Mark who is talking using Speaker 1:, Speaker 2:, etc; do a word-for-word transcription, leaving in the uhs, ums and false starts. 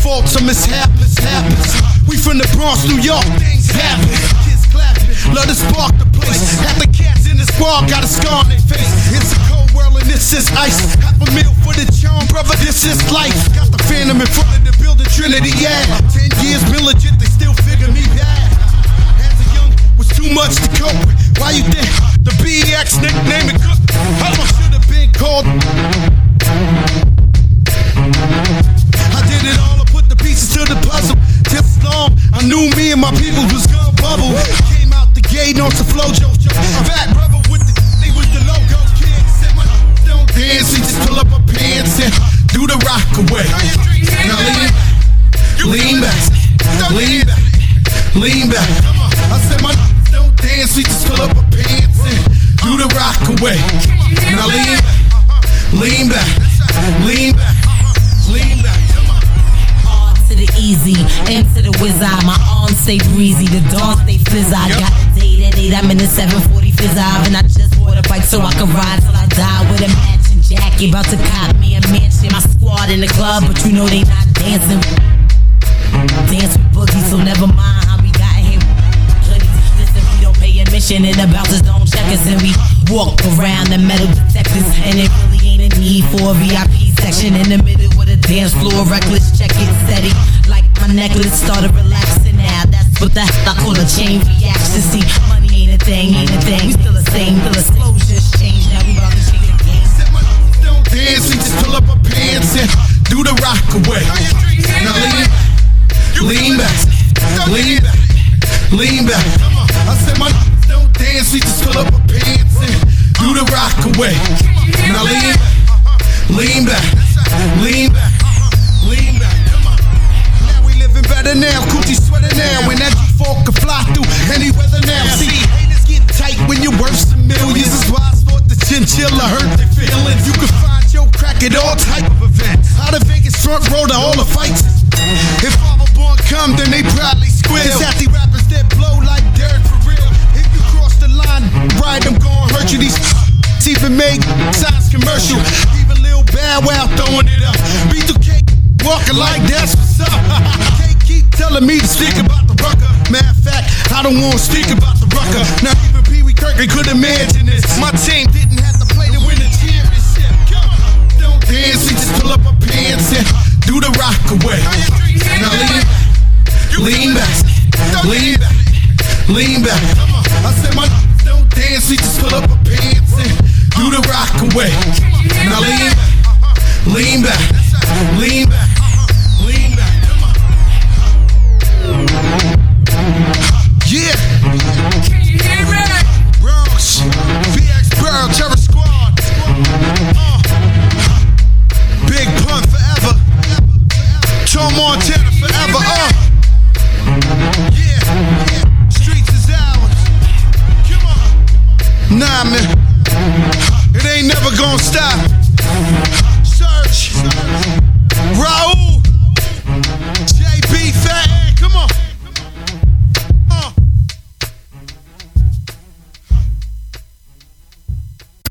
Speaker 1: fault, some mishaps happens. We from the Bronx, New York, things happen. Kids clapping, love to spark the place. Half the cats in the spark got a scar on their face. It's a cold world and this is ice. Half a meal for the charm, brother, this is life. Got the phantom in front of the building, Trinity, yeah. Ten years been legit, they still figure me bad. As a young, was too much to cope with. Why you think the B X nickname it cook? I should have been called. I did it all, I put the pieces to the puzzle. Just long, I knew me and my people was gonna bubble. Came out the gate on some flojo. Fat brother with the, they was the logo. Kids said my don't dance, he just pull up my pants and do the rock away. Now lean back, lean back, lean back, lean back. I said my don't dance, we just pull up my pants and do the rock away. Now lean back, lean back, lean back, lean back.
Speaker 2: R to the easy, M to the wizard. My arms stay breezy, the dawn stay fizz. I got a date at eight, I'm in the seven forty fizz. And I just bought a bike so I can ride till I die with a matching jacket. About to cop me a mansion. My squad in the club, but you know they not dancing. Dance with boogie, so never mind how we got here. Listen, we don't pay admission and the bouncers don't check us. And we walk around the metal detectors. And it really ain't a need for a V I P section in the middle with a dance floor. Reckless, check it steady. Like my necklace started relaxing now. That's what the hell I call a chain reaction. See, money ain't a thing, ain't a thing. We still the same, still explosions change. Now we about to change the game.
Speaker 1: Don't dance, we just pull up our pants and do the rock away. Now lean back, lean back, lean back, lean back. I said my don't dance, we just pull up our pants and do the rock away. Now lean back, lean back, lean back, lean back. Now we living better now, coochie sweater now. When that G-four can fly through any weather now. See, haters get tight when you're worth some millions. That's why I thought the chinchilla hurt their feelings. You can find your crack at all type of events. Out of Vegas front row to all the fights. If Father Born come, then they probably squeal. It's at the rappers that blow like Derek for real. If you cross the line, right, I'm gonna hurt you. These even make signs commercial. Even Lil Bow Wow throwing it up. B two K walking like that's what's up. Can't keep telling me to speak about the rucker. Matter of fact, I don't wanna speak about the rucker. Not even Pee Wee Kirk could imagine this. My team didn't have to play to win the championship. Come on, don't dance, we just pull up a